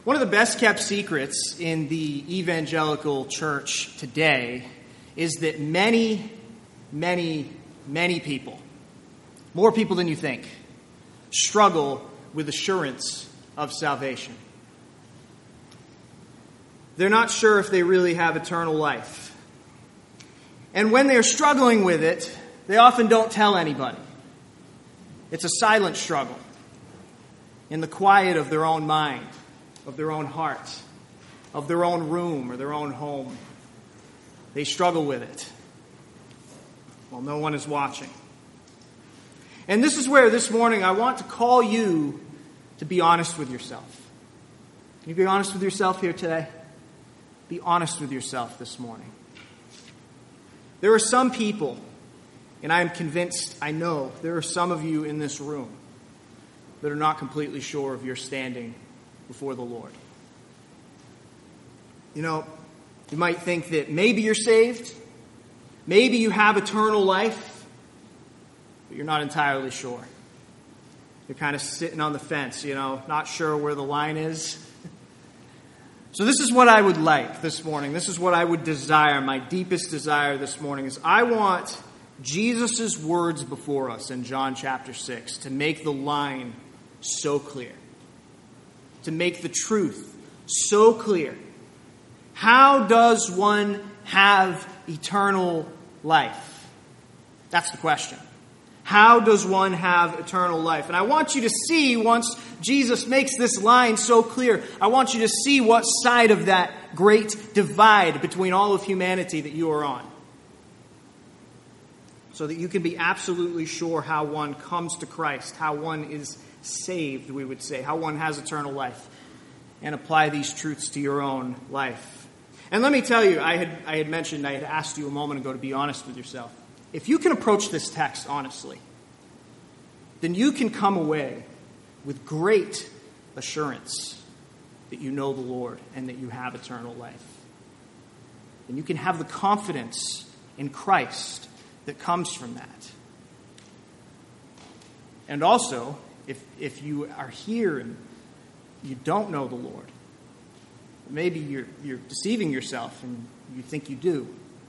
One of the best kept secrets in the evangelical church today is that many people, more people than you think, struggle with assurance of salvation. They're not sure if they really have eternal life. And when they're struggling with it, they often don't tell anybody. It's a silent struggle in the quiet of their own mind, of their own heart, of their own room or their own home. They struggle with it while no one is watching. And this is where this morning I want to call you to be honest with yourself. Can you be honest with yourself here today? Be honest with yourself this morning. There are some people, and I am convinced, I know, there are some of you in this room that are not completely sure of your standing before the Lord. You know, you might think that maybe you're saved, maybe you have eternal life, but you're not entirely sure. You're kind of sitting on the fence, not sure where the line is. So this is what I would like this morning. This is what I would desire. My deepest desire this morning is I want Jesus' words before us in John chapter 6 to make the line so clear. To make the truth so clear. How does one have eternal life? That's the question. How does one have eternal life? And I want you to see, once Jesus makes this line so clear, I want you to see what side of that great divide between all of humanity that you are on. So that you can be absolutely sure how one comes to Christ, how one is saved, we would say, how one has eternal life, and apply these truths to your own life. And let me tell you, I had asked you a moment ago to be honest with yourself. If you can approach this text honestly, then you can come away with great assurance that you know the Lord and that you have eternal life. And you can have the confidence in Christ that comes from that. And also, if you are here and you don't know the Lord, maybe you're deceiving yourself and you think you do.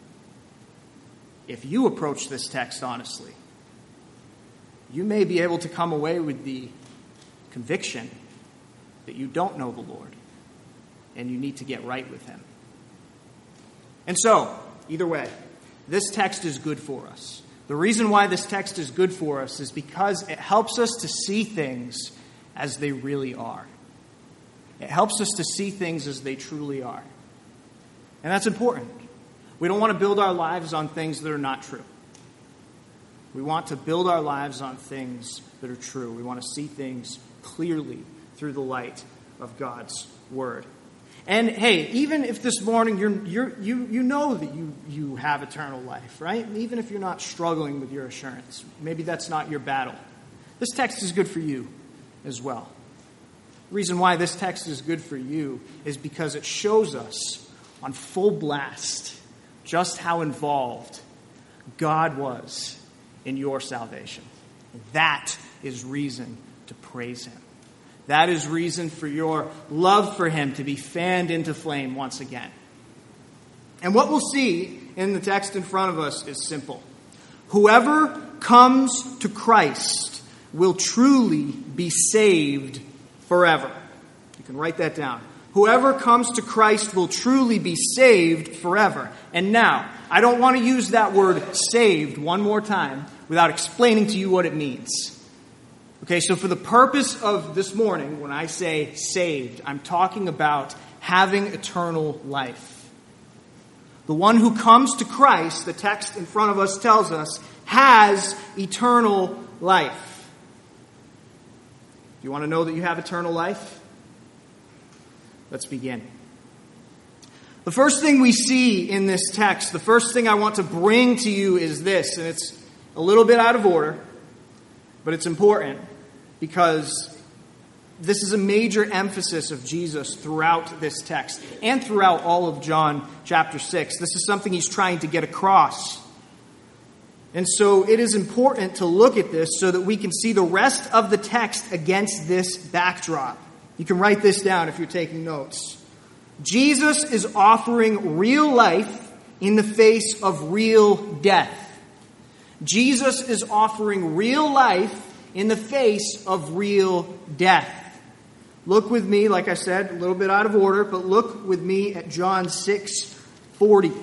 If you approach this text honestly, you may be able to come away with the conviction that you don't know the Lord and you need to get right with Him. And so, either way, this text is good for us. The reason why this text is good for us is because it helps us to see things as they really are. It helps us to see things as they truly are. And that's important. We don't want to build our lives on things that are not true. We want to build our lives on things that are true. We want to see things clearly through the light of God's Word. And hey, even if this morning you know that you have eternal life, right? Even if you're not struggling with your assurance, maybe that's not your battle. This text is good for you as well. The reason why this text is good for you is because it shows us on full blast just how involved God was in your salvation. That is reason to praise Him. That is reason for your love for Him to be fanned into flame once again. And what we'll see in the text in front of us is simple. Whoever comes to Christ will truly be saved forever. You can write that down. Whoever comes to Christ will truly be saved forever. And now, I don't want to use that word saved one more time without explaining to you what it means. Okay, so for the purpose of this morning, when I say saved, I'm talking about having eternal life. The one who comes to Christ, the text in front of us tells us, has eternal life. Do you want to know that you have eternal life? Let's begin. The first thing we see in this text, the first thing I want to bring to you is this, and it's a little bit out of order, but it's important because this is a major emphasis of Jesus throughout this text and throughout all of John chapter 6. This is something He's trying to get across. And so it is important to look at this so that we can see the rest of the text against this backdrop. You can write this down if you're taking notes. Jesus is offering real life in the face of real death. Jesus is offering real life in the face of real death. Look with me, like I said, a little bit out of order, but look with me at John 6:40.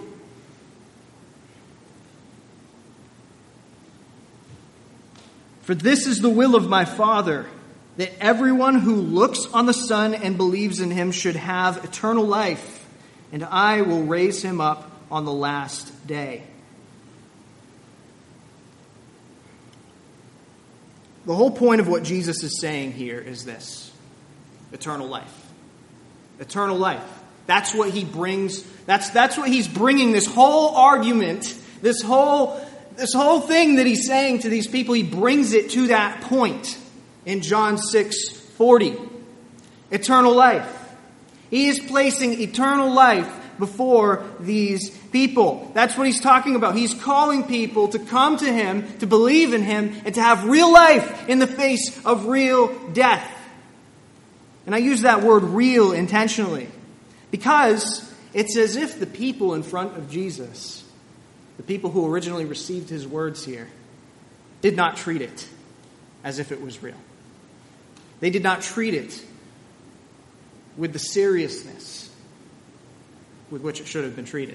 For this is the will of my Father, that everyone who looks on the Son and believes in him should have eternal life, and I will raise him up on the last day. The whole point of what Jesus is saying here is this: eternal life. Eternal life. That's what he brings. That's what he's bringing. This whole argument, this whole thing that he's saying to these people, he brings it to that point in John 6:40. Eternal life. He is placing eternal life before these people. That's what he's talking about. He's calling people to come to him, to believe in him, and to have real life in the face of real death. And I use that word real intentionally because it's as if the people in front of Jesus, the people who originally received his words here, did not treat it as if it was real. They did not treat it with the seriousness with which it should have been treated.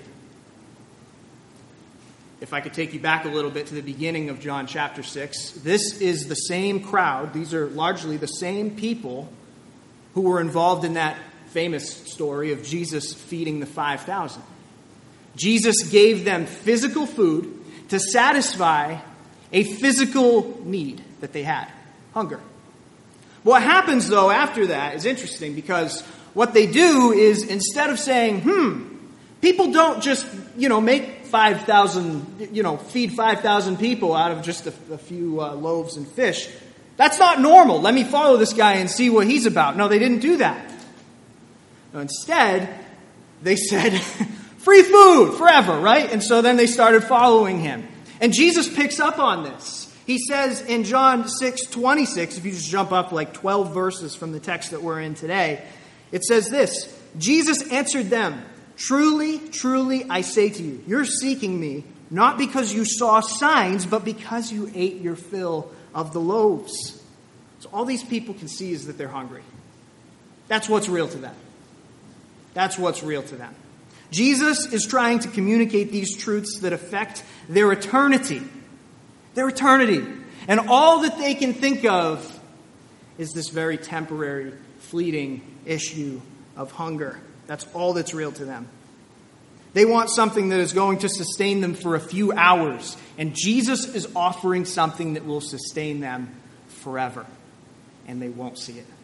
If I could take you back a little bit to the beginning of John chapter 6, this is the same crowd. These are largely the same people who were involved in that famous story of Jesus feeding the 5,000. Jesus gave them physical food to satisfy a physical need that they had, hunger. What happens, though, after that is interesting because what they do is instead of saying, people don't just, make 5,000, feed 5,000 people out of just a few loaves and fish. That's not normal. Let me follow this guy and see what he's about. No, they didn't do that. No, instead, they said, free food forever, right? And so then they started following him. And Jesus picks up on this. He says in John 6:26, if you just jump up like 12 verses from the text that we're in today, it says this: Jesus answered them, "Truly, truly, I say to you, you're seeking me, not because you saw signs, but because you ate your fill of the loaves." So all these people can see is that they're hungry. That's what's real to them. That's what's real to them. Jesus is trying to communicate these truths that affect their eternity. Their eternity. And all that they can think of is this very temporary, fleeting issue of hunger. That's all that's real to them. They want something that is going to sustain them for a few hours. And Jesus is offering something that will sustain them forever. And they won't see it.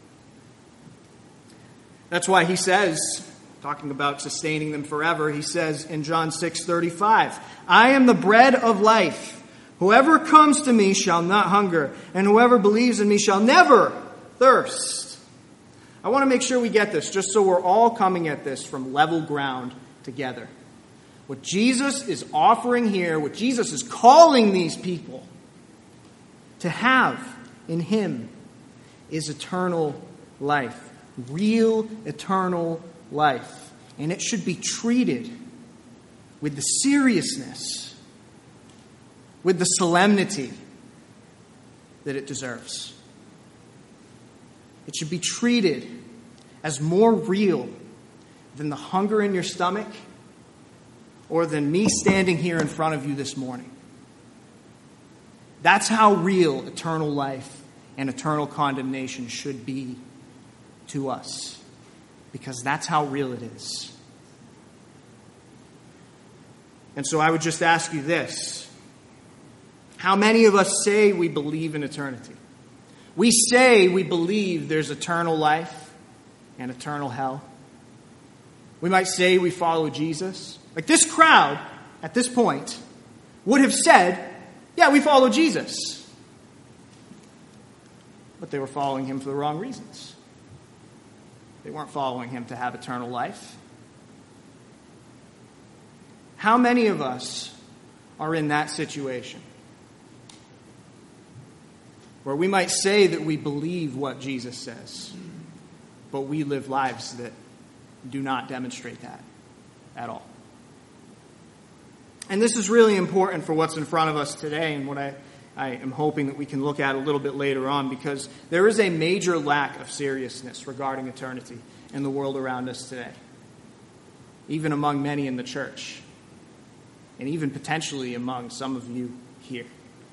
That's why he says, talking about sustaining them forever, he says in John 6:35, "I am the bread of life. Whoever comes to me shall not hunger, and whoever believes in me shall never thirst." I want to make sure we get this, just so we're all coming at this from level ground together. What Jesus is offering here, what Jesus is calling these people to have in him, is eternal life. Real eternal life. And it should be treated with the seriousness, with the solemnity that it deserves. It should be treated as more real than the hunger in your stomach or than me standing here in front of you this morning. That's how real eternal life and eternal condemnation should be to us, because that's how real it is. And so I would just ask you this: how many of us say we believe in eternity? We say we believe there's eternal life and eternal hell. We might say we follow Jesus. Like this crowd, at this point, would have said, yeah, we follow Jesus. But they were following him for the wrong reasons. They weren't following him to have eternal life. How many of us are in that situation? Where we might say that we believe what Jesus says. but we live lives that do not demonstrate that at all. And this is really important for what's in front of us today and what I am hoping that we can look at a little bit later on, because there is a major lack of seriousness regarding eternity in the world around us today, even among many in the church, and even potentially among some of you here.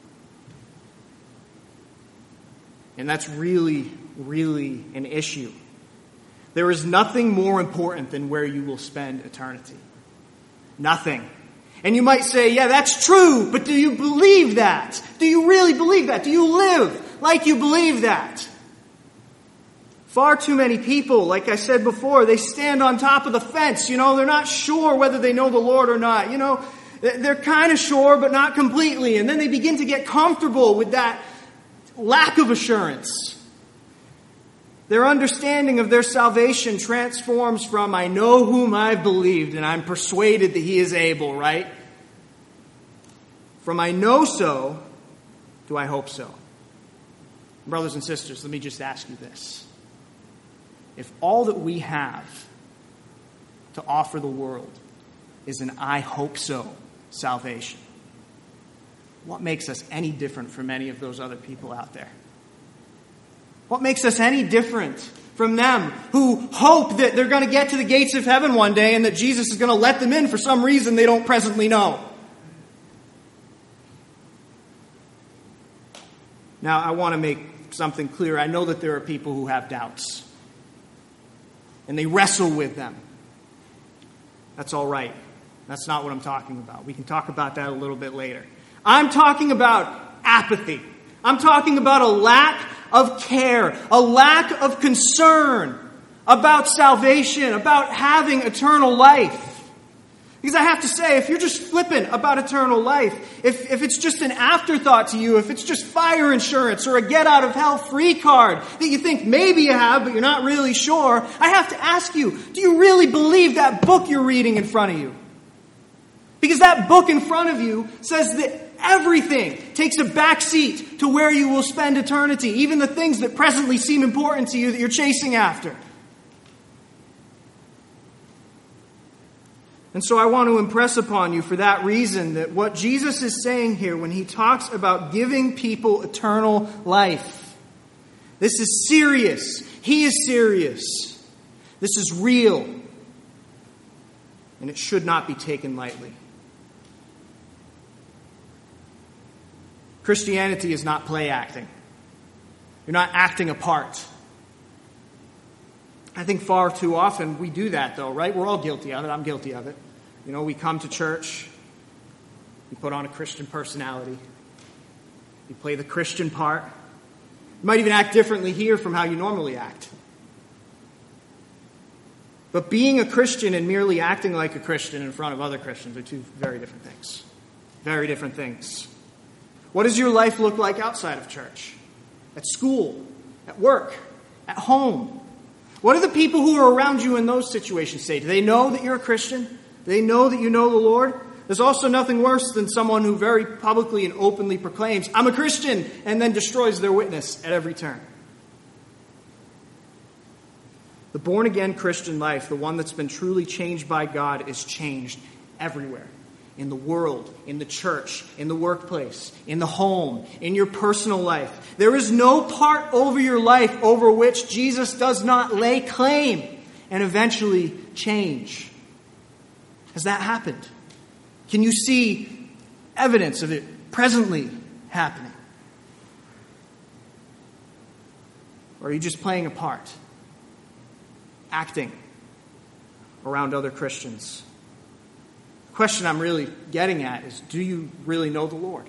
And that's really, really an issue. There is nothing more important than where you will spend eternity. Nothing. And you might say, yeah, that's true, but do you believe that? Do you really believe that? Do you live like you believe that? Far too many people, like I said before, they stand on top of the fence. They're not sure whether they know the Lord or not. They're kind of sure, but not completely. And then they begin to get comfortable with that lack of assurance. Their understanding of their salvation transforms from, I know whom I've believed and I'm persuaded that he is able, right? From I know so to I hope so. Brothers and sisters, let me just ask you this. If all that we have to offer the world is an I hope so salvation, what makes us any different from any of those other people out there? What makes us any different from them who hope that they're going to get to the gates of heaven one day and that Jesus is going to let them in for some reason they don't presently know? Now, I want to make something clear. I know that there are people who have doubts, and they wrestle with them. That's all right. That's not what I'm talking about. We can talk about that a little bit later. I'm talking about apathy. I'm talking about a lack of care, a lack of concern about salvation, about having eternal life. Because I have to say, if you're just flippant about eternal life, if it's just an afterthought to you, if it's just fire insurance or a get-out-of-hell-free card that you think maybe you have, but you're not really sure, I have to ask you, do you really believe that book you're reading in front of you? Because that book in front of you says that everything takes a back seat to where you will spend eternity, even the things that presently seem important to you that you're chasing after. And so I want to impress upon you for that reason that what Jesus is saying here when he talks about giving people eternal life, this is serious. He is serious. This is real. And it should not be taken lightly. Christianity is not play acting. You're not acting a part. I think far too often we do that, though, right? We're all guilty of it. I'm guilty of it. We come to church. We put on a Christian personality. You play the Christian part. You might even act differently here from how you normally act. But being a Christian and merely acting like a Christian in front of other Christians are two very different things. Very different things. What does your life look like outside of church? At school? At work? At home? What do the people who are around you in those situations say? Do they know that you're a Christian? Do they know that you know the Lord? There's also nothing worse than someone who very publicly and openly proclaims, I'm a Christian, and then destroys their witness at every turn. The born-again Christian life, the one that's been truly changed by God, is changed everywhere. In the world, in the church, in the workplace, in the home, in your personal life. There is no part over your life over which Jesus does not lay claim and eventually change. Has that happened? Can you see evidence of it presently happening? Or are you just playing a part? Acting around other Christians? The question I'm really getting at is, do you really know the Lord?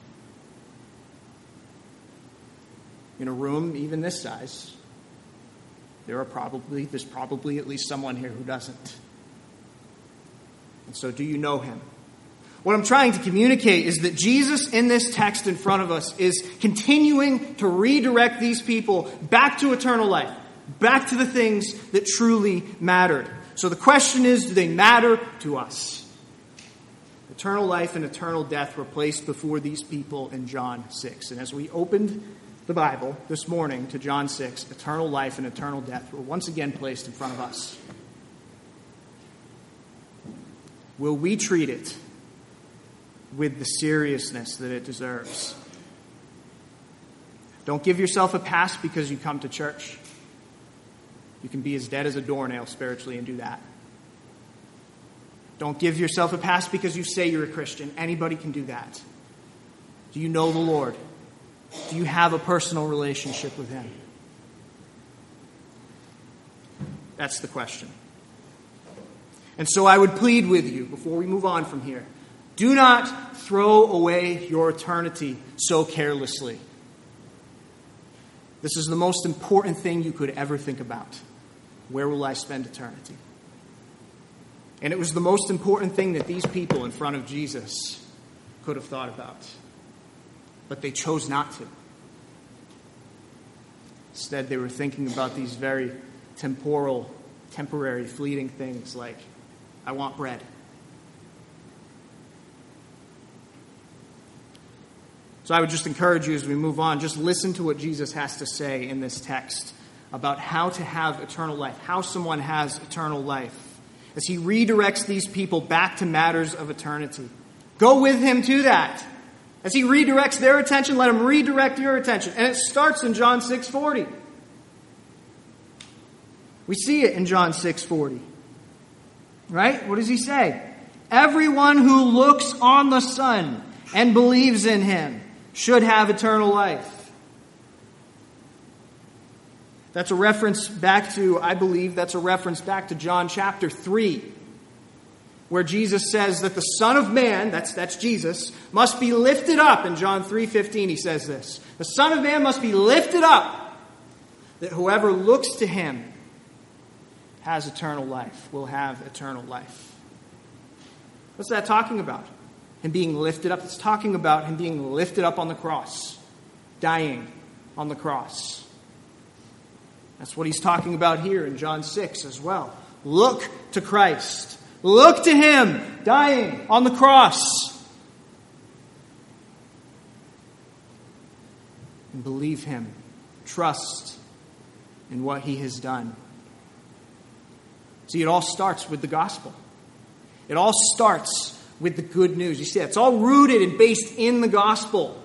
In a room even this size, there's probably at least someone here who doesn't. And so do you know him? What I'm trying to communicate is that Jesus in this text in front of us is continuing to redirect these people back to eternal life, back to the things that truly mattered. So the question is, do they matter to us? Eternal life and eternal death were placed before these people in John 6. And as we opened the Bible this morning to John 6, eternal life and eternal death were once again placed in front of us. Will we treat it with the seriousness that it deserves? Don't give yourself a pass because you come to church. You can be as dead as a doornail spiritually and do that. Don't give yourself a pass because you say you're a Christian. Anybody can do that. Do you know the Lord? Do you have a personal relationship with Him? That's the question. And so I would plead with you, before we move on from here, do not throw away your eternity so carelessly. This is the most important thing you could ever think about. Where will I spend eternity? And it was the most important thing that these people in front of Jesus could have thought about. But they chose not to. Instead, they were thinking about these very temporal, temporary, fleeting things like, I want bread. So I would just encourage you as we move on, just listen to what Jesus has to say in this text about how to have eternal life, how someone has eternal life, as he redirects these people back to matters of eternity. Go with him to that. As he redirects their attention, let him redirect your attention. And it starts in John 6:40. We see it in John 6:40. Right? What does he say? Everyone who looks on the Son and believes in him should have eternal life. That's a reference back to, I believe, that's a reference back to John chapter 3, where Jesus says that the Son of Man, that's Jesus, must be lifted up. In John 3:15 he says this. The Son of Man must be lifted up, that whoever looks to him has eternal life, will have eternal life. What's that talking about? Him being lifted up. It's talking about him being lifted up on the cross, dying on the cross. That's what he's talking about here in John 6 as well. Look to Christ. Look to him dying on the cross. And believe him. Trust in what he has done. See, it all starts with the gospel. It all starts with the good news. You see, it's all rooted and based in the gospel.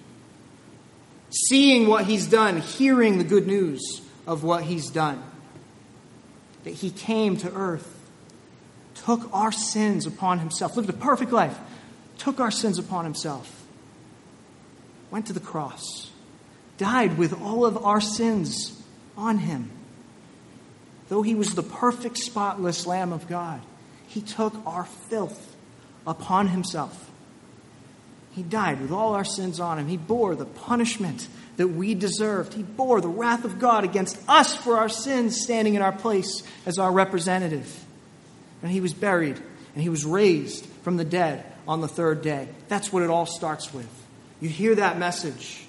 Seeing what he's done, hearing the good news of what he's done. That he came to earth, took our sins upon himself, lived a perfect life, took our sins upon himself, went to the cross, died with all of our sins on him. Though he was the perfect, spotless Lamb of God, he took our filth upon himself. He died with all our sins on him. He bore the punishment that we deserved. He bore the wrath of God against us for our sins, standing in our place as our representative. And he was buried, and he was raised from the dead on the third day. That's what it all starts with. You hear that message,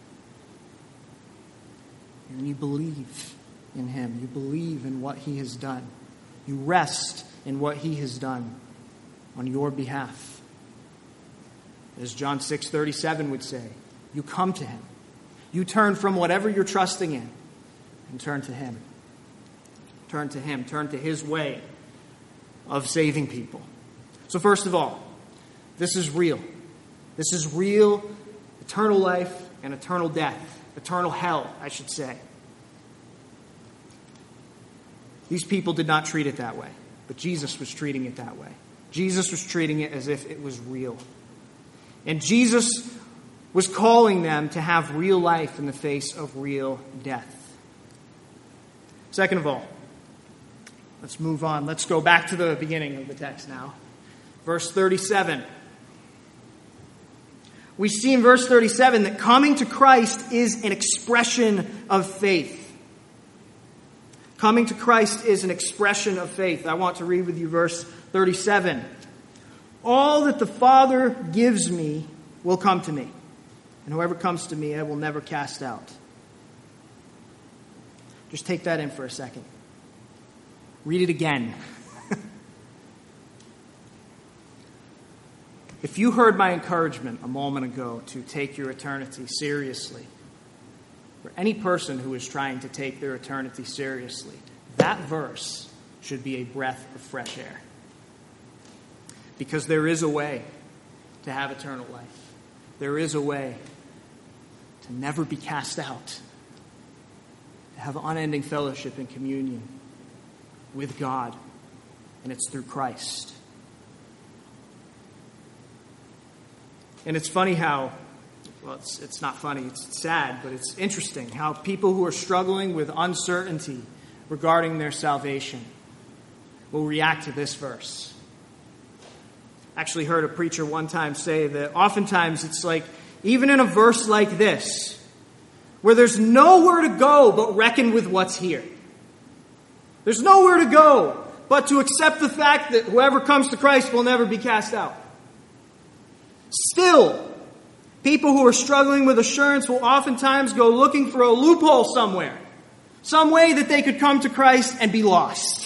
and you believe in him. You believe in what he has done. You rest in what he has done on your behalf. As John 6:37 would say, you come to him. You turn from whatever you're trusting in and turn to him. Turn to him. Turn to his way of saving people. So first of all, this is real. This is real eternal life and eternal death. Eternal hell, I should say. These people did not treat it that way, but Jesus was treating it that way. Jesus was treating it as if it was real. And Jesus was calling them to have real life in the face of real death. Second of all, let's move on. Let's go back to the beginning of the text now. Verse 37. We see in verse 37 that coming to Christ is an expression of faith. Coming to Christ is an expression of faith. I want to read with you verse 37. All that the Father gives me will come to me, and whoever comes to me I will never cast out. Just take that in for a second. Read it again. If you heard my encouragement a moment ago to take your eternity seriously, for any person who is trying to take their eternity seriously, that verse should be a breath of fresh air. Because there is a way to have eternal life. There is a way to never be cast out, to have unending fellowship and communion with God, and it's through Christ. And it's funny how, well, it's not funny, it's sad, but it's interesting how people who are struggling with uncertainty regarding their salvation will react to this verse. I actually heard a preacher one time say that oftentimes it's like, even in a verse like this, where there's nowhere to go but reckon with what's here. There's nowhere to go but to accept the fact that whoever comes to Christ will never be cast out. Still, people who are struggling with assurance will oftentimes go looking for a loophole somewhere, some way that they could come to Christ and be lost.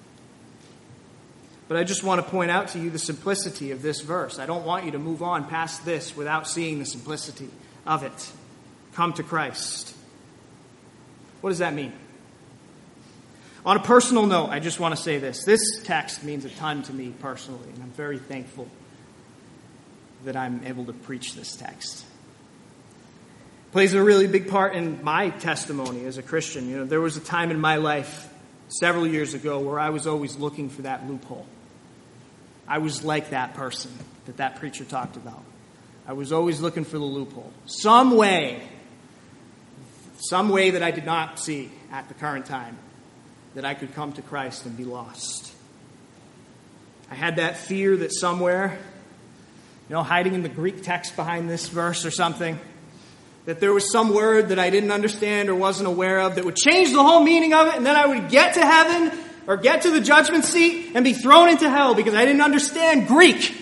But I just want to point out to you the simplicity of this verse. I don't want you to move on past this without seeing the simplicity of it. Come to Christ. What does that mean? On a personal note, I just want to say this. This text means a ton to me personally, and I'm very thankful that I'm able to preach this text. It plays a really big part in my testimony as a Christian. You know, there was a time in my life several years ago where I was always looking for that loophole. I was like that person that preacher talked about. I was always looking for the loophole. Some way that I did not see at the current time, that I could come to Christ and be lost. I had that fear that somewhere, hiding in the Greek text behind this verse or something, that there was some word that I didn't understand or wasn't aware of that would change the whole meaning of it, and then I would get to heaven or get to the judgment seat and be thrown into hell because I didn't understand Greek.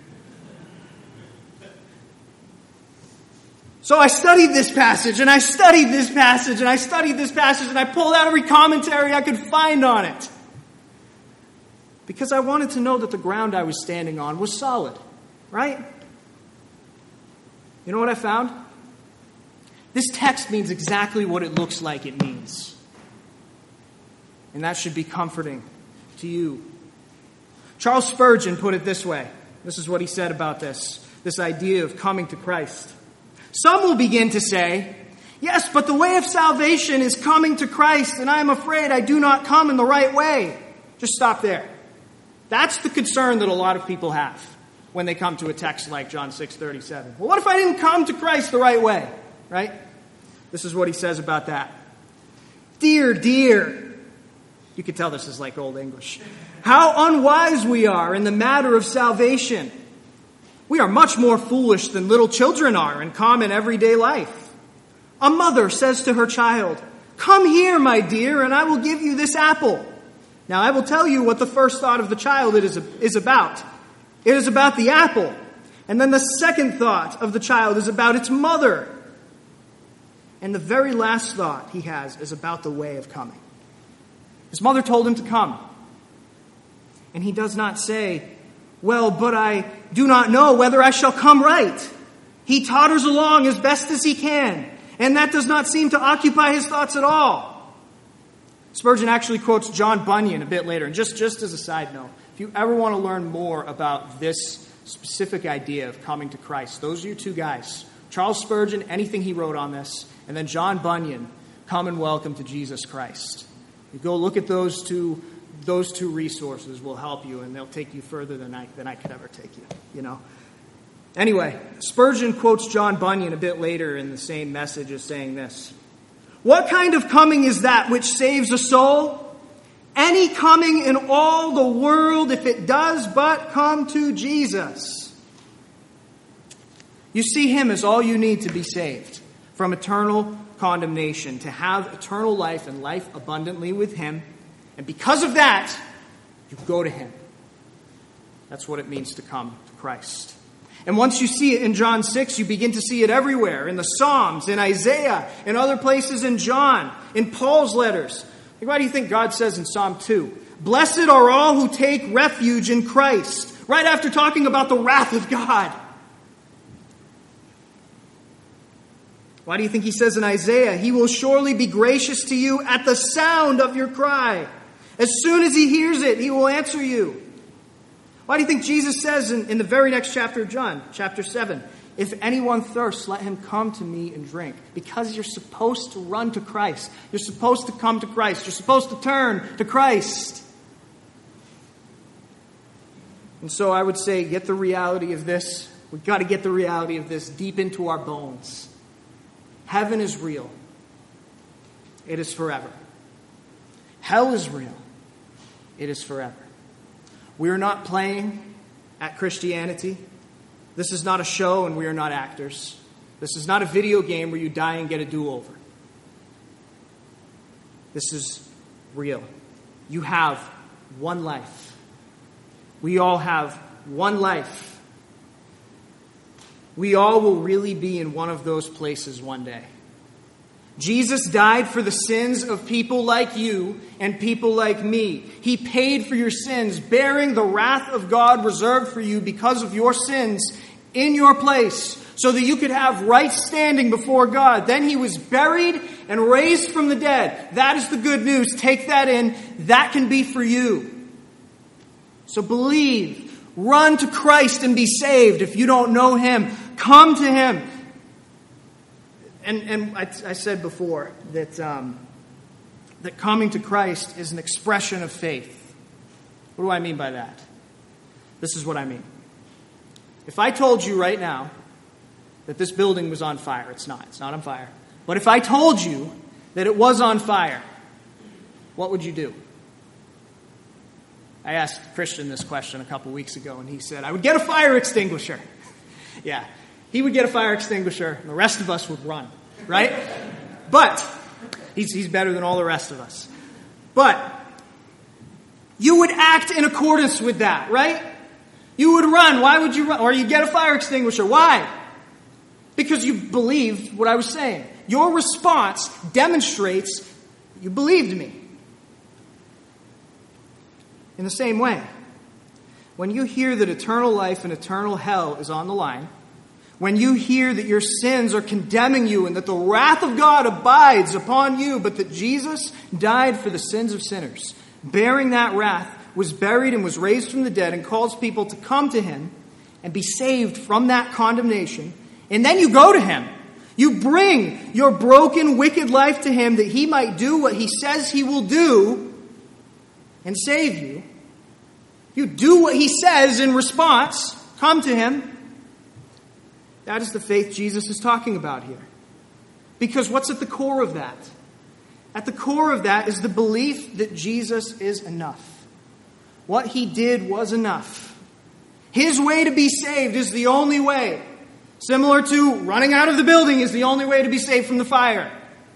So I studied this passage, and I studied this passage, and I studied this passage, and I pulled out every commentary I could find on it. Because I wanted to know that the ground I was standing on was solid, right? You know what I found? This text means exactly what it looks like it means. And that should be comforting to you. Charles Spurgeon put it this way. This is what he said about this idea of coming to Christ. Some will begin to say, yes, but the way of salvation is coming to Christ, and I am afraid I do not come in the right way. Just stop there. That's the concern that a lot of people have when they come to a text like John 6:37. Well, what if I didn't come to Christ the right way? Right? This is what he says about that. Dear, you can tell this is like old English. How unwise we are in the matter of salvation. We are much more foolish than little children are in common everyday life. A mother says to her child, "Come here, my dear, and I will give you this apple." Now, I will tell you what the first thought of the child is about. It is about the apple. And then the second thought of the child is about its mother. And the very last thought he has is about the way of coming. His mother told him to come. And he does not say, "Well, but I do not know whether I shall come right." He totters along as best as he can, and that does not seem to occupy his thoughts at all. Spurgeon actually quotes John Bunyan a bit later. And just as a side note, if you ever want to learn more about this specific idea of coming to Christ, those are your two guys. Charles Spurgeon, anything he wrote on this, and then John Bunyan, Come and Welcome to Jesus Christ. You go look at those two resources will help you, and they'll take you further than I could ever take you, Anyway, Spurgeon quotes John Bunyan a bit later in the same message as saying this. What kind of coming is that which saves a soul? Any coming in all the world if it does but come to Jesus. You see him as all you need to be saved from eternal condemnation, to have eternal life and life abundantly with him. And because of that, you go to him. That's what it means to come to Christ. And once you see it in John 6, you begin to see it everywhere. In the Psalms, in Isaiah, in other places in John, in Paul's letters. Why do you think God says in Psalm 2, "Blessed are all who take refuge in Christ," right after talking about the wrath of God? Why do you think he says in Isaiah, he will surely be gracious to you at the sound of your cry? As soon as he hears it, he will answer you. Why do you think Jesus says in the very next chapter of John, chapter 7, if anyone thirsts, let him come to me and drink? Because you're supposed to run to Christ. You're supposed to come to Christ. You're supposed to turn to Christ. And so I would say, get the reality of this. We've got to get the reality of this deep into our bones. Heaven is real. It is forever. Hell is real. It is forever. We are not playing at Christianity. This is not a show and we are not actors. This is not a video game where you die and get a do-over. This is real. You have one life. We all have one life. We all will really be in one of those places one day. Jesus died for the sins of people like you and people like me. He paid for your sins, bearing the wrath of God reserved for you because of your sins in your place, so that you could have right standing before God. Then he was buried and raised from the dead. That is the good news. Take that in. That can be for you. So believe. Run to Christ and be saved. If you don't know him, come to him. And I said before that that coming to Christ is an expression of faith. What do I mean by that? This is what I mean. If I told you right now that this building was on fire, it's not on fire. But if I told you that it was on fire, what would you do? I asked Christian this question a couple weeks ago, and he said, I would get a fire extinguisher. Yeah, he would get a fire extinguisher, and the rest of us would run, right? But he's better than all the rest of us. But you would act in accordance with that, right? You would run. Why would you run? Or you get a fire extinguisher. Why? Because you believed what I was saying. Your response demonstrates you believed me. In the same way, when you hear that eternal life and eternal hell is on the line, when you hear that your sins are condemning you and that the wrath of God abides upon you, but that Jesus died for the sins of sinners, bearing that wrath, was buried and was raised from the dead, and calls people to come to him and be saved from that condemnation, and then you go to him. You bring your broken, wicked life to him that he might do what he says he will do and save you. You do what he says in response. Come to him. That is the faith Jesus is talking about here. Because what's at the core of that? At the core of that is the belief that Jesus is enough. What he did was enough. His way to be saved is the only way. Similar to running out of the building is the only way to be saved from the fire.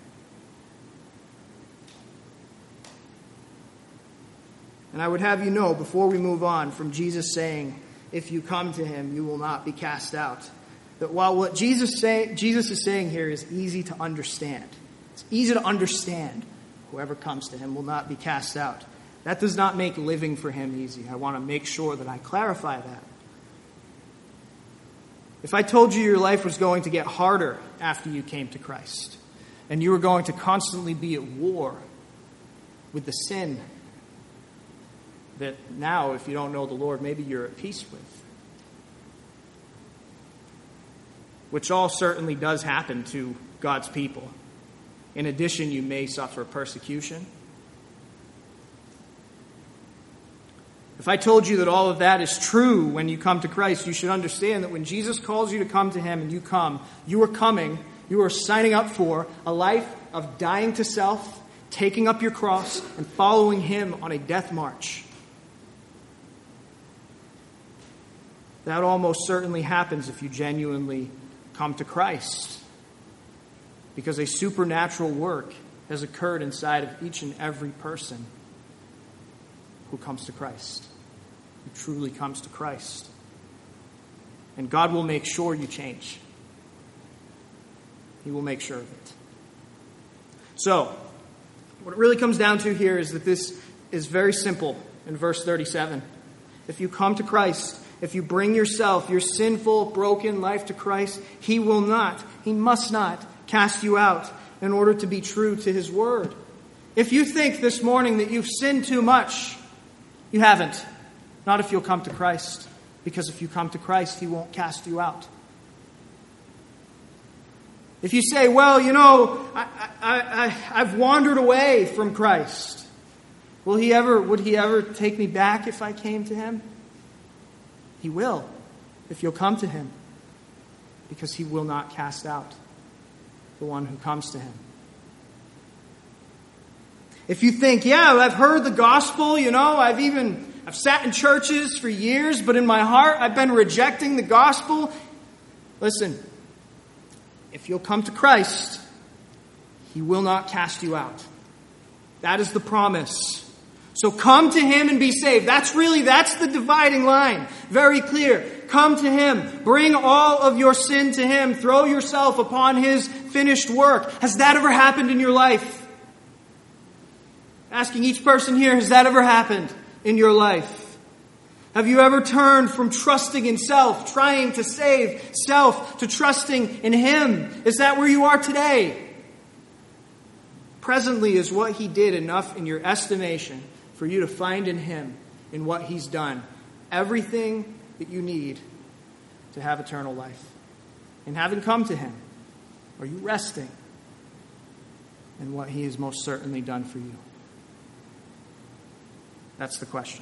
And I would have you know, before we move on from Jesus saying, if you come to him, you will not be cast out, that while what Jesus is saying here is easy to understand, it's easy to understand, whoever comes to him will not be cast out. That does not make living for him easy. I want to make sure that I clarify that. If I told you your life was going to get harder after you came to Christ, and you were going to constantly be at war with the sin that now, if you don't know the Lord, maybe you're at peace with, which all certainly does happen to God's people. In addition, you may suffer persecution. If I told you that all of that is true when you come to Christ, you should understand that when Jesus calls you to come to him and you come, you are signing up for a life of dying to self, taking up your cross, and following him on a death march. That almost certainly happens if you genuinely come to Christ, because a supernatural work has occurred inside of each and every person who comes to Christ, who truly comes to Christ. And God will make sure you change. He will make sure of it. So, what it really comes down to here is that this is very simple in verse 37. If you come to Christ, if you bring yourself, your sinful, broken life to Christ, he must not cast you out in order to be true to his word. If you think this morning that you've sinned too much, you haven't. Not if you'll come to Christ. Because if you come to Christ, he won't cast you out. If you say, well, I've wandered away from Christ, would he ever take me back if I came to him? He will, if you'll come to him, because he will not cast out the one who comes to him. If you think, I've heard the gospel, I've sat in churches for years, but in my heart I've been rejecting the gospel. Listen, if you'll come to Christ, he will not cast you out. That is the promise. So come to him and be saved. That's the dividing line. Very clear. Come to him. Bring all of your sin to him. Throw yourself upon his finished work. Has that ever happened in your life? Asking each person here, has that ever happened in your life? Have you ever turned from trusting in self, trying to save self, to trusting in him? Is that where you are today? Presently, is what he did enough in your estimation for you to find in him, in what he's done, everything that you need to have eternal life? And having come to him, are you resting in what he has most certainly done for you? That's the question.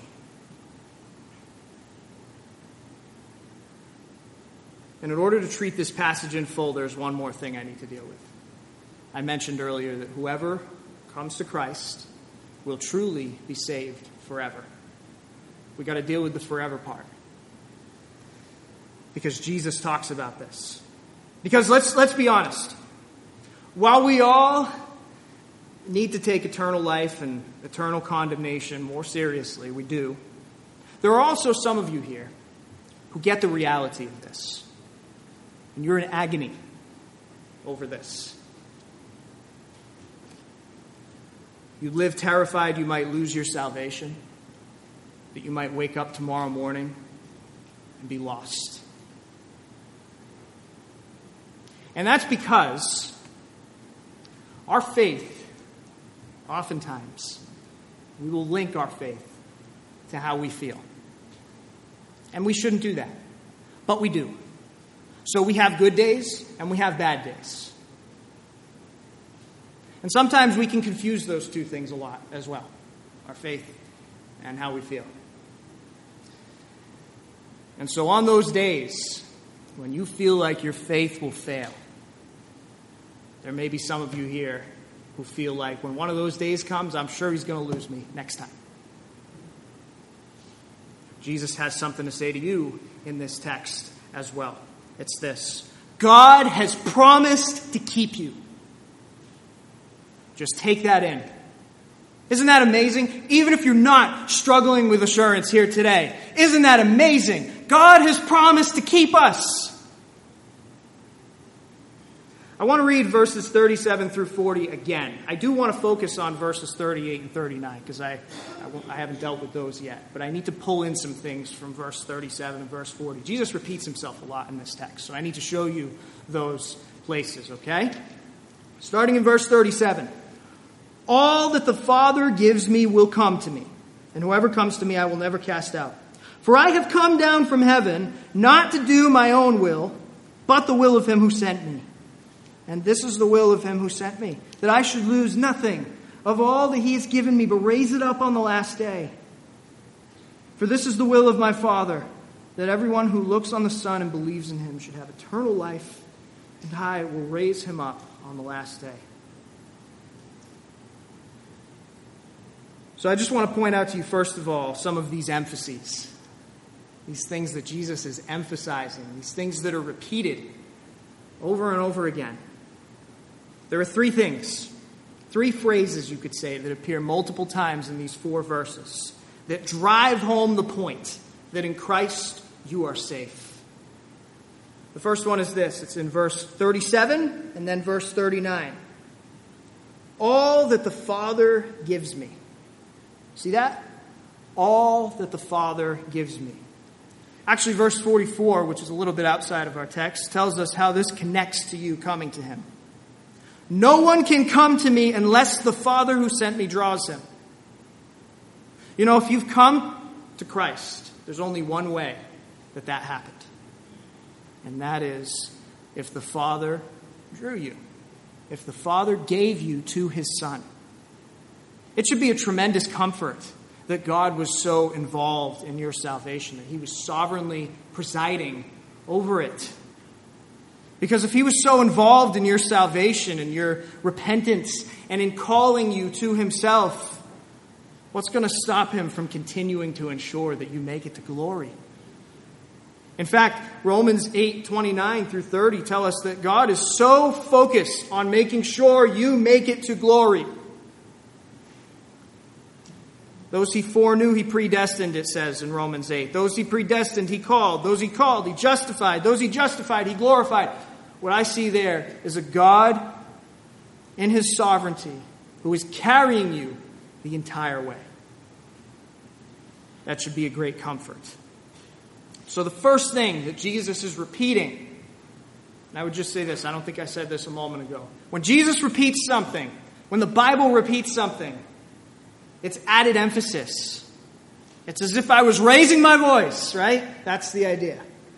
And in order to treat this passage in full, there's one more thing I need to deal with. I mentioned earlier that whoever comes to Christ will truly be saved forever. We got to deal with the forever part, because Jesus talks about this. Because let's be honest. While we all need to take eternal life and eternal condemnation more seriously, we do. There are also some of you here who get the reality of this. And you're in agony over this. You live terrified you might lose your salvation, that you might wake up tomorrow morning and be lost. And that's because our faith, oftentimes, we will link our faith to how we feel. And we shouldn't do that. But we do. So we have good days and we have bad days. And sometimes we can confuse those two things a lot as well. Our faith and how we feel. And so on those days, when you feel like your faith will fail, there may be some of you here who feel like when one of those days comes, I'm sure he's going to lose me next time. Jesus has something to say to you in this text as well. It's this: God has promised to keep you. Just take that in. Isn't that amazing? Even if you're not struggling with assurance here today, isn't that amazing? God has promised to keep us. I want to read verses 37 through 40 again. I do want to focus on verses 38 and 39 because I haven't dealt with those yet. But I need to pull in some things from verse 37 and verse 40. Jesus repeats himself a lot in this text, so I need to show you those places, okay? Starting in verse 37. All that the Father gives me will come to me, and whoever comes to me I will never cast out. For I have come down from heaven not to do my own will, but the will of him who sent me. And this is the will of him who sent me, that I should lose nothing of all that he has given me, but raise it up on the last day. For this is the will of my Father, that everyone who looks on the Son and believes in him should have eternal life, and I will raise him up on the last day. So I just want to point out to you, first of all, some of these emphases. These things that Jesus is emphasizing. These things that are repeated over and over again. There are three things, three phrases you could say that appear multiple times in these 4 verses that drive home the point that in Christ you are safe. The first one is this. It's in verse 37 and then verse 39. All that the Father gives me. See that? All that the Father gives me. Actually, verse 44, which is a little bit outside of our text, tells us how this connects to you coming to him. No one can come to me unless the Father who sent me draws him. You know, if you've come to Christ, there's only one way that happened. And that is if the Father drew you. If the Father gave you to his Son. It should be a tremendous comfort that God was so involved in your salvation, that he was sovereignly presiding over it. Because if he was so involved in your salvation and your repentance and in calling you to himself, what's going to stop him from continuing to ensure that you make it to glory? In fact, Romans 8:29 through 30 tell us that God is so focused on making sure you make it to glory. Those he foreknew, he predestined, it says in Romans 8. Those he predestined, he called. Those he called, he justified. Those he justified, he glorified. What I see there is a God in his sovereignty who is carrying you the entire way. That should be a great comfort. So the first thing that Jesus is repeating, and I would just say this, I don't think I said this a moment ago. When Jesus repeats something, when the Bible repeats something, it's added emphasis. It's as if I was raising my voice, right? That's the idea.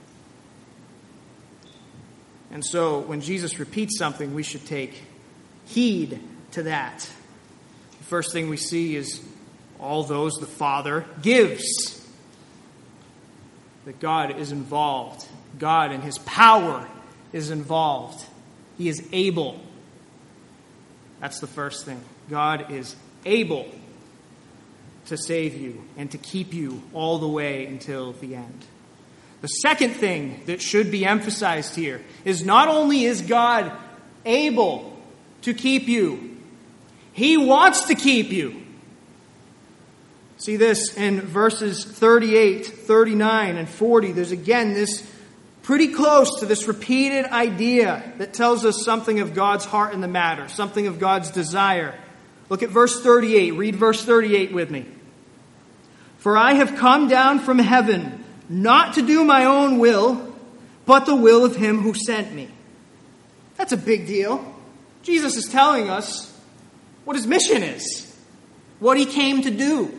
And so when Jesus repeats something, we should take heed to that. The first thing we see is all those the Father gives. That God is involved. God and his power is involved. He is able. That's the first thing. God is able to save you and to keep you all the way until the end. The second thing that should be emphasized here is not only is God able to keep you, he wants to keep you. See this in verses 38, 39, and 40. There's again this pretty close to this repeated idea that tells us something of God's heart in the matter, something of God's desire. Look at verse 38. Read verse 38 with me. For I have come down from heaven, not to do my own will, but the will of him who sent me. That's a big deal. Jesus is telling us what his mission is, what he came to do.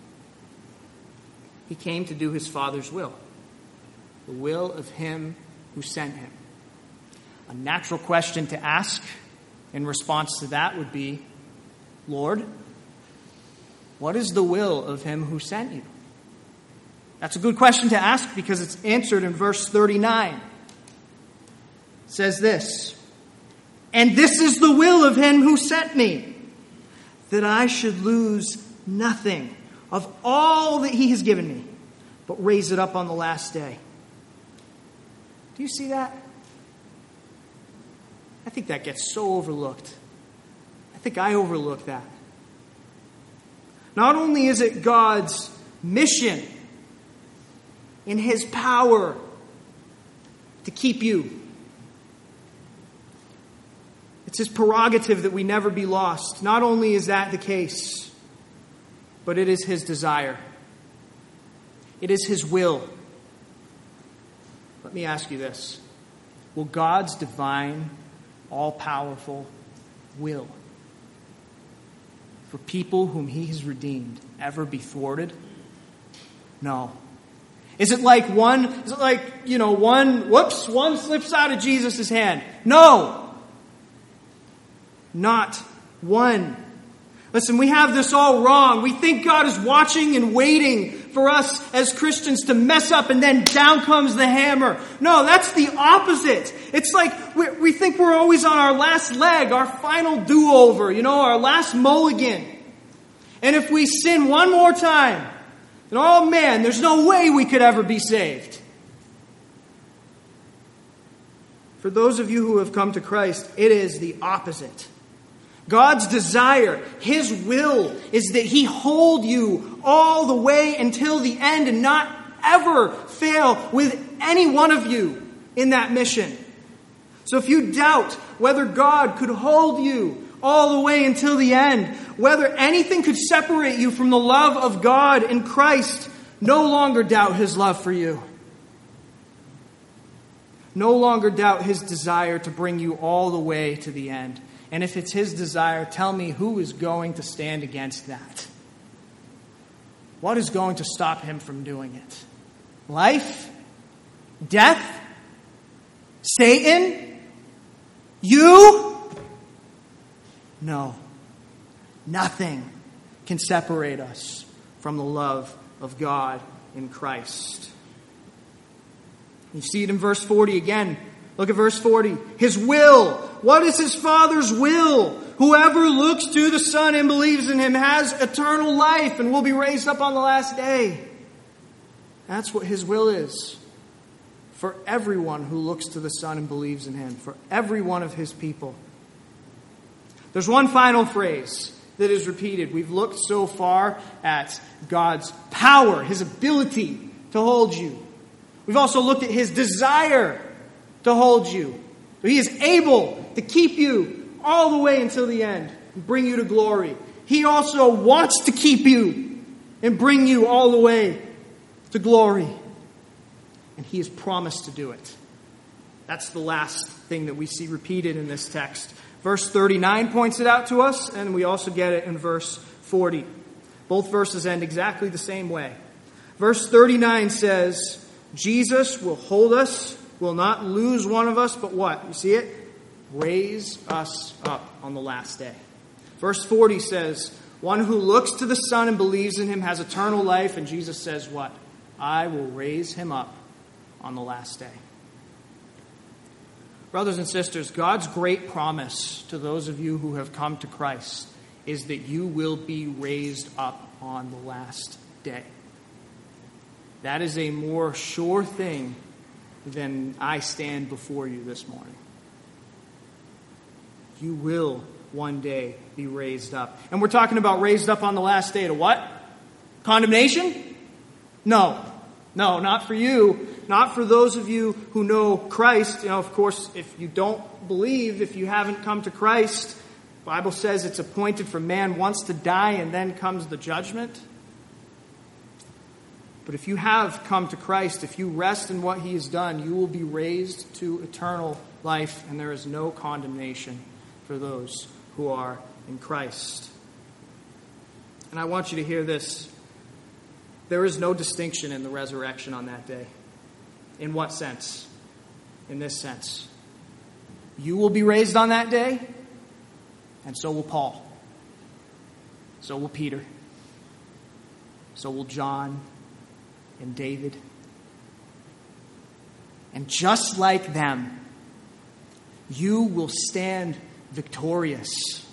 He came to do his Father's will, the will of him who sent him. A natural question to ask in response to that would be, Lord, what is the will of him who sent you? That's a good question to ask because it's answered in verse 39. It says this, and this is the will of him who sent me, that I should lose nothing of all that he has given me, but raise it up on the last day. Do you see that? I think that gets so overlooked. I think I overlook that. Not only is it God's mission in his power to keep you, it's his prerogative that we never be lost. Not only is that the case, but it is his desire. It is his will. Let me ask you this. Will God's divine, all-powerful will for people whom he has redeemed ever be thwarted? No. Is it like one slips out of Jesus' hand? No. Not one. Listen, we have this all wrong. We think God is watching and waiting for us as Christians to mess up and then down comes the hammer. No, that's the opposite. It's like we think we're always on our last leg, our final do-over, our last mulligan. And if we sin one more time, then oh man, there's no way we could ever be saved. For those of you who have come to Christ, it is the opposite. God's desire, his will, is that he hold you all the way until the end and not ever fail with any one of you in that mission. So if you doubt whether God could hold you all the way until the end, whether anything could separate you from the love of God in Christ, no longer doubt his love for you. No longer doubt his desire to bring you all the way to the end. And if it's his desire, tell me who is going to stand against that? What is going to stop him from doing it? Life? Death? Satan? You? No. Nothing can separate us from the love of God in Christ. You see it in verse 40 again. Look at verse 40. His will. What is his Father's will? Whoever looks to the Son and believes in him has eternal life and will be raised up on the last day. That's what his will is. For everyone who looks to the Son and believes in him. For every one of his people. There's one final phrase that is repeated. We've looked so far at God's power, his ability to hold you. We've also looked at his desire to hold you. He is able to keep you all the way until the end and bring you to glory. He also wants to keep you and bring you all the way to glory. And he has promised to do it. That's the last thing that we see repeated in this text. Verse 39 points it out to us, and we also get it in verse 40. Both verses end exactly the same way. Verse 39 says, Jesus will hold us, will not lose one of us, but what? You see it? Raise us up on the last day. Verse 40 says, one who looks to the Son and believes in him has eternal life. And Jesus says what? I will raise him up on the last day. Brothers and sisters, God's great promise to those of you who have come to Christ is that you will be raised up on the last day. That is a more sure thing than I stand before you this morning. You will one day be raised up. And we're talking about raised up on the last day to what? Condemnation? No. No, not for you. Not for those of you who know Christ. You know, of course, if you don't believe, if you haven't come to Christ, the Bible says it's appointed for man once to die and then comes the judgment. But if you have come to Christ, if you rest in what he has done, you will be raised to eternal life, and there is no condemnation for those who are in Christ. And I want you to hear this. There is no distinction in the resurrection on that day. In what sense? In this sense. You will be raised on that day, and so will Paul. So will Peter. So will John and David. And just like them, you will stand victorious.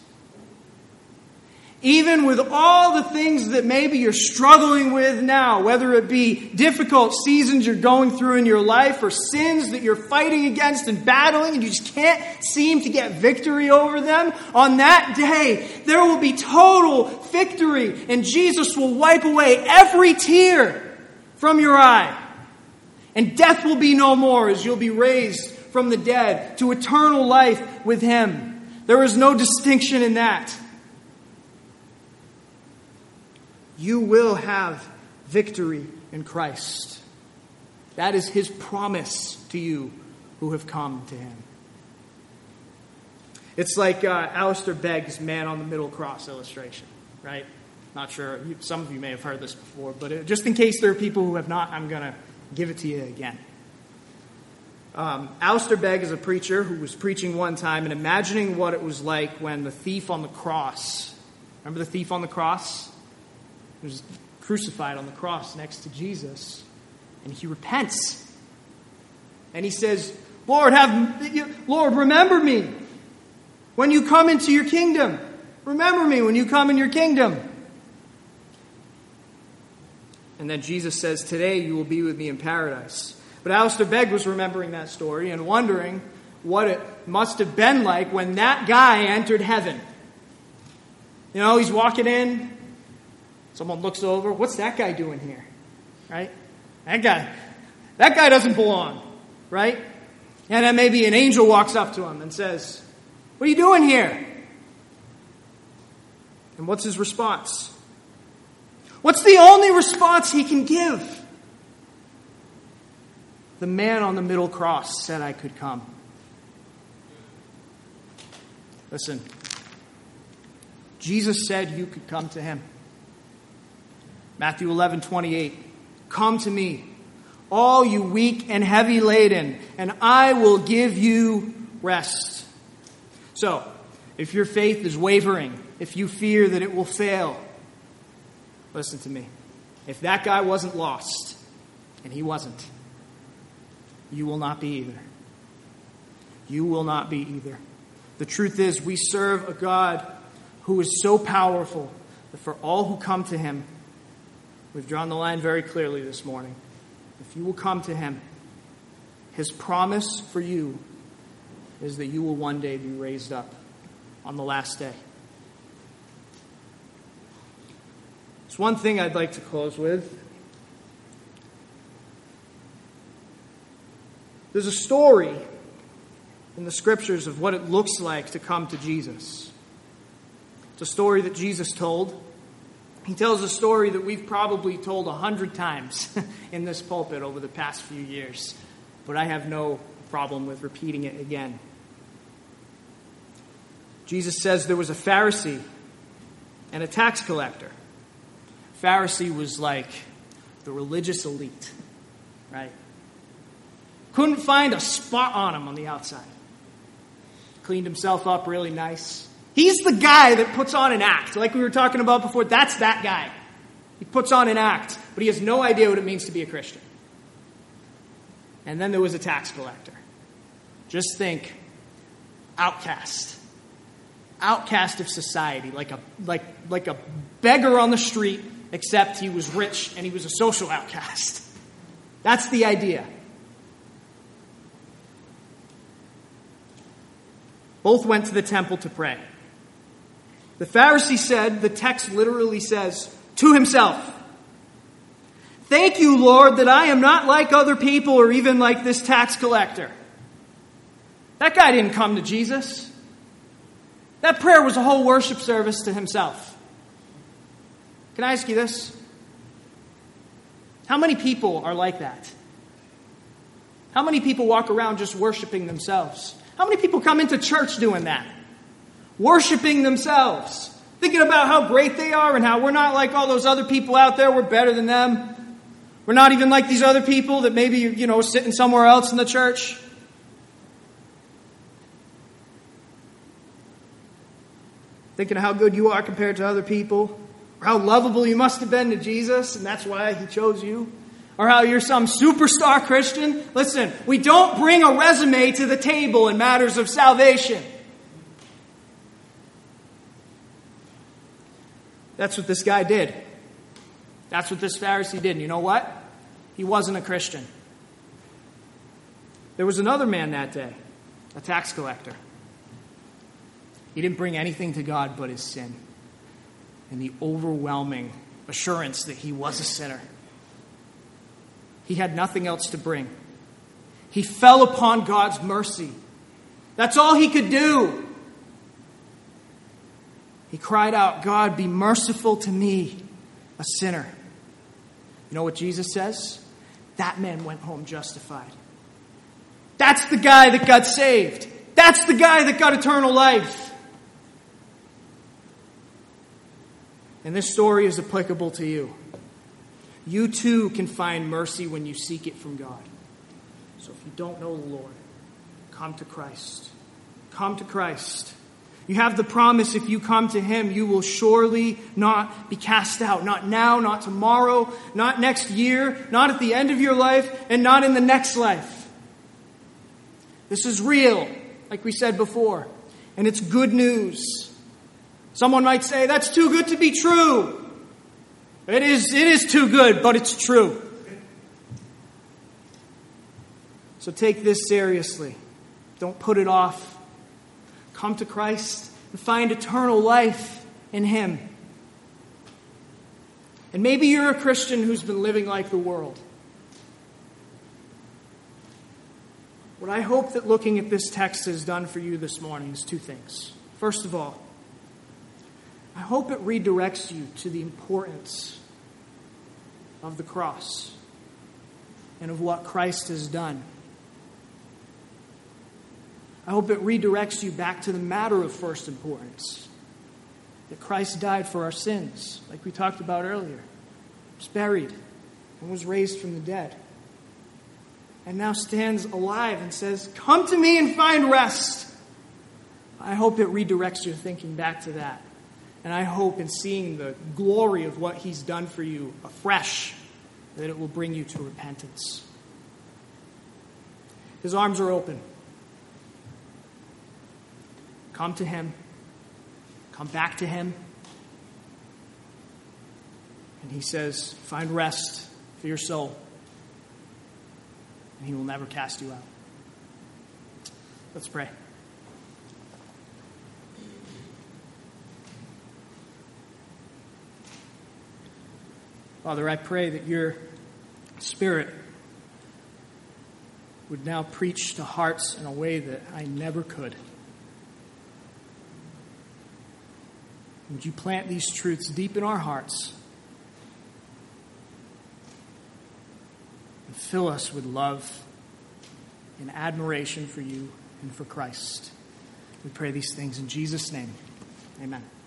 Even with all the things that maybe you're struggling with now, whether it be difficult seasons you're going through in your life or sins that you're fighting against and battling and you just can't seem to get victory over them, on that day there will be total victory and Jesus will wipe away every tear from your eye. And death will be no more as you'll be raised from the dead to eternal life with him. There is no distinction in that. You will have victory in Christ. That is his promise to you who have come to him. It's like Alistair Begg's Man on the Middle Cross illustration, right? Not sure. Some of you may have heard this before, but just in case there are people who have not, I'm going to give it to you again. Alistair Begg is a preacher who was preaching one time and imagining what it was like when the thief on the cross, remember the thief on the cross? He was crucified on the cross next to Jesus. And he repents. And he says, Lord, remember me when you come into your kingdom. Remember me when you come in your kingdom. And then Jesus says, today you will be with me in paradise. But Alistair Begg was remembering that story and wondering what it must have been like when that guy entered heaven. You know, he's walking in. Someone looks over. What's that guy doing here? Right? That guy doesn't belong. Right? And then maybe an angel walks up to him and says, what are you doing here? And what's his response? What's the only response he can give? The man on the middle cross said I could come. Listen, Jesus said you could come to him. Matthew 11:28. Come to me, all you weak and heavy laden, and I will give you rest. So, if your faith is wavering, if you fear that it will fail, listen to me. If that guy wasn't lost, and he wasn't, you will not be either. You will not be either. The truth is, we serve a God who is so powerful that for all who come to him, we've drawn the line very clearly this morning. If you will come to him, his promise for you is that you will one day be raised up on the last day. There's one thing I'd like to close with. There's a story in the scriptures of what it looks like to come to Jesus. It's a story that Jesus told. He tells a story that we've probably told 100 times in this pulpit over the past few years, but I have no problem with repeating it again. Jesus says there was a Pharisee and a tax collector. Pharisee was like the religious elite, right? Couldn't find a spot on him on the outside. Cleaned himself up really nice. He's the guy that puts on an act. Like we were talking about before, that's that guy. He puts on an act, but he has no idea what it means to be a Christian. And then there was a tax collector. Just think, outcast. Outcast of society, like a beggar on the street, except he was rich and he was a social outcast. That's the idea. Both went to the temple to pray. The Pharisee said, the text literally says, to himself, "Thank you, Lord, that I am not like other people or even like this tax collector." That guy didn't come to Jesus. That prayer was a whole worship service to himself. Can I ask you this? How many people are like that? How many people walk around just worshiping themselves? How many people come into church doing that? Worshiping themselves. Thinking about how great they are and how we're not like all those other people out there. We're better than them. We're not even like these other people that maybe, sitting somewhere else in the church. Thinking of how good you are compared to other people. Or how lovable you must have been to Jesus, and that's why he chose you. Or how you're some superstar Christian. Listen, we don't bring a resume to the table in matters of salvation. That's what this guy did. That's what this Pharisee did. And you know what? He wasn't a Christian. There was another man that day, a tax collector. He didn't bring anything to God but his sin and the overwhelming assurance that he was a sinner. He had nothing else to bring. He fell upon God's mercy. That's all he could do. He cried out, "God, be merciful to me, a sinner." You know what Jesus says? That man went home justified. That's the guy that got saved. That's the guy that got eternal life. And this story is applicable to you. You too can find mercy when you seek it from God. So if you don't know the Lord, come to Christ. Come to Christ. You have the promise, if you come to him, you will surely not be cast out. Not now, not tomorrow, not next year, not at the end of your life, and not in the next life. This is real, like we said before, and it's good news. Someone might say, that's too good to be true. It is too good, but it's true. So take this seriously. Don't put it off. Come to Christ and find eternal life in him. And maybe you're a Christian who's been living like the world. What I hope that looking at this text has done for you this morning is two things. First of all, I hope it redirects you to the importance of the cross and of what Christ has done. I hope it redirects you back to the matter of first importance. That Christ died for our sins, like we talked about earlier. Was buried and was raised from the dead. And now stands alive and says, come to me and find rest. I hope it redirects your thinking back to that. And I hope in seeing the glory of what he's done for you afresh, that it will bring you to repentance. His arms are open. Come to him. Come back to him. And he says, find rest for your soul. And he will never cast you out. Let's pray. Father, I pray that your Spirit would now preach to hearts in a way that I never could. Would you plant these truths deep in our hearts and fill us with love and admiration for you and for Christ. We pray these things in Jesus' name. Amen.